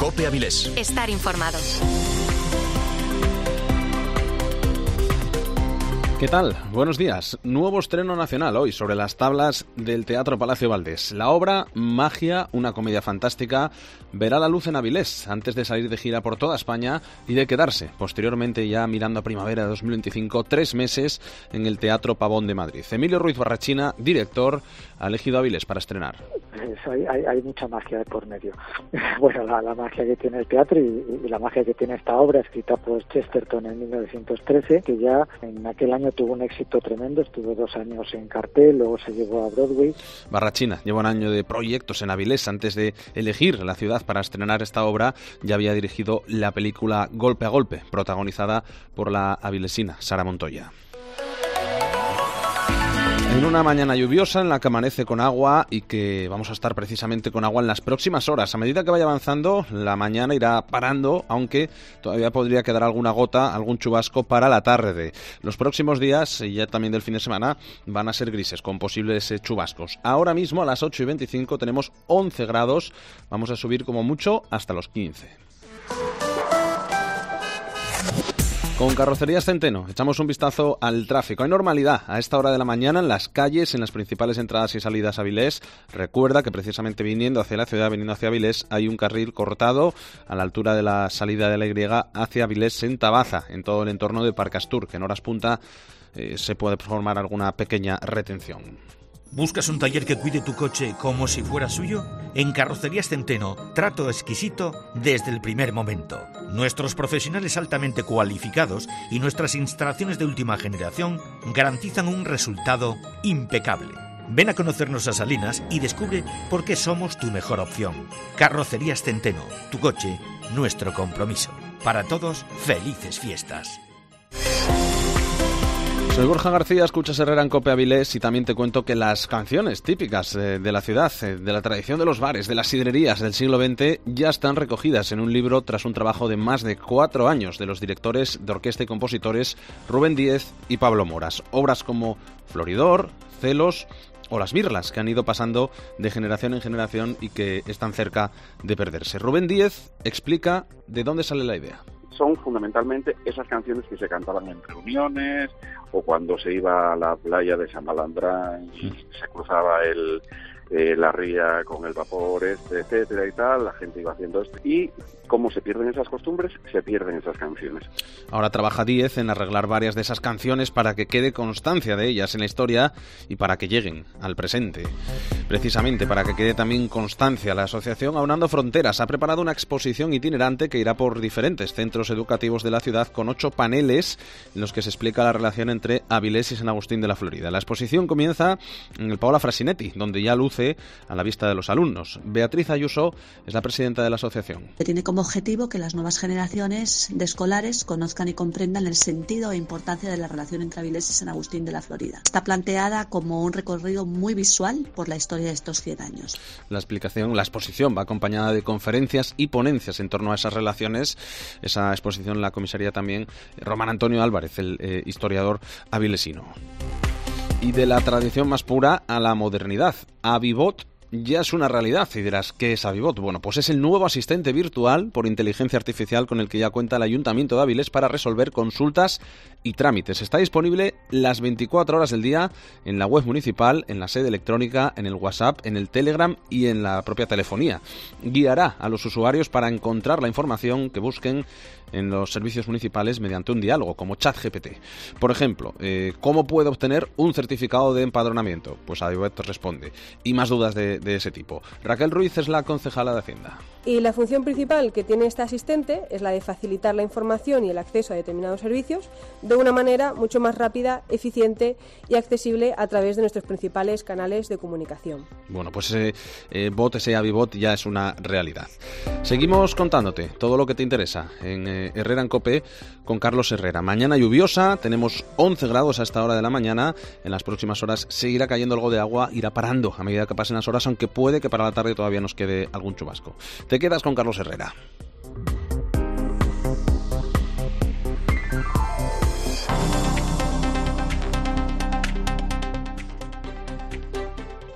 COPE Avilés. Estar informado. ¿Qué tal? Buenos días. Nuevo estreno nacional hoy sobre las tablas del Teatro Palacio Valdés. La obra Magia, una comedia fantástica, verá la luz en Avilés antes de salir de gira por toda España y de quedarse posteriormente, ya mirando a primavera de 2025, 3 meses en el Teatro Pavón de Madrid. Emilio Ruiz Barrachina, director, ha elegido Avilés para estrenar. Hay mucha magia de por medio. Bueno, la magia que tiene el teatro y la magia que tiene esta obra, escrita por Chesterton en 1913, que ya en aquel año tuvo un éxito tremendo, estuvo 2 años en cartel, luego se llevó a Broadway. Barrachina lleva un año de proyectos en Avilés. Antes de elegir la ciudad para estrenar esta obra, ya había dirigido la película Golpe a Golpe, protagonizada por la avilesina Sara Montoya. En una mañana lluviosa en la que amanece con agua y que vamos a estar precisamente con agua en las próximas horas. A medida que vaya avanzando, la mañana irá parando, aunque todavía podría quedar alguna gota, algún chubasco para la tarde. Los próximos días, y ya también del fin de semana, van a ser grises, con posibles chubascos. Ahora mismo, a las 8:25, tenemos 11 grados. Vamos a subir como mucho hasta los 15. Con Carrocerías Centeno echamos un vistazo al tráfico. Hay normalidad a esta hora de la mañana en las calles, en las principales entradas y salidas a Avilés. Recuerda que precisamente viniendo hacia la ciudad, viniendo hacia Avilés, hay un carril cortado a la altura de la salida de la Y hacia Avilés en Tabaza, en todo el entorno de Parcastur, que en horas punta se puede formar alguna pequeña retención. ¿Buscas un taller que cuide tu coche como si fuera suyo? En Carrocerías Centeno, trato exquisito desde el primer momento. Nuestros profesionales altamente cualificados y nuestras instalaciones de última generación garantizan un resultado impecable. Ven a conocernos a Salinas y descubre por qué somos tu mejor opción. Carrocerías Centeno, tu coche, nuestro compromiso. Para todos, felices fiestas. Soy Borja García, escuchas Herrera en COPE Avilés y también te cuento que las canciones típicas de la ciudad, de la tradición de los bares, de las sidrerías del siglo XX, ya están recogidas en un libro tras un trabajo de más de 4 años de los directores de orquesta y compositores Rubén Díez y Pablo Moras. Obras como Floridor, Celos o Las Birlas, que han ido pasando de generación en generación y que están cerca de perderse. Rubén Díez explica de dónde sale la idea. Son fundamentalmente esas canciones que se cantaban en reuniones o cuando se iba a la playa de San Balandrán y se cruzaba la ría con el vapor, etcétera y tal, la gente iba haciendo esto. Y como se pierden esas costumbres, se pierden esas canciones. Ahora trabaja Díez en arreglar varias de esas canciones para que quede constancia de ellas en la historia y para que lleguen al presente. Precisamente para que quede también constancia, la asociación Aunando Fronteras ha preparado una exposición itinerante que irá por diferentes centros educativos de la ciudad con 8 paneles en los que se explica la relación entre Avilés y San Agustín de la Florida. La exposición comienza en el Paola Frasinetti, donde ya luce a la vista de los alumnos. Beatriz Ayuso es la presidenta de la asociación. Tiene como objetivo que las nuevas generaciones de escolares conozcan y comprendan el sentido e importancia de la relación entre Avilés y San Agustín de la Florida. Está planteada como un recorrido muy visual por la historia de estos 100 años. La exposición va acompañada de conferencias y ponencias en torno a esas relaciones. Esa exposición la comisaría también Román Antonio Álvarez, el historiador avilesino. Y de la tradición más pura a la modernidad, Avivot ya es una realidad. Y dirás, ¿qué es Avivot? Bueno, pues es el nuevo asistente virtual por inteligencia artificial con el que ya cuenta el Ayuntamiento de Avilés para resolver consultas y trámites. Está disponible las 24 horas del día en la web municipal, en la sede electrónica, en el WhatsApp, en el Telegram y en la propia telefonía. Guiará a los usuarios para encontrar la información que busquen en los servicios municipales mediante un diálogo como ChatGPT. Por ejemplo, ¿cómo puedo obtener un certificado de empadronamiento? Pues Avivot responde. Y más dudas de ese tipo. Raquel Ruiz es la concejala de Hacienda. Y la función principal que tiene este asistente es la de facilitar la información y el acceso a determinados servicios de una manera mucho más rápida, eficiente y accesible a través de nuestros principales canales de comunicación. Bueno, pues ese Avivot ya es una realidad. Seguimos contándote todo lo que te interesa en Herrera en COPE con Carlos Herrera. Mañana lluviosa, tenemos 11 grados a esta hora de la mañana. En las próximas horas seguirá cayendo algo de agua, irá parando a medida que pasen las horas, aunque puede que para la tarde todavía nos quede algún chubasco. Te quedas con Carlos Herrera.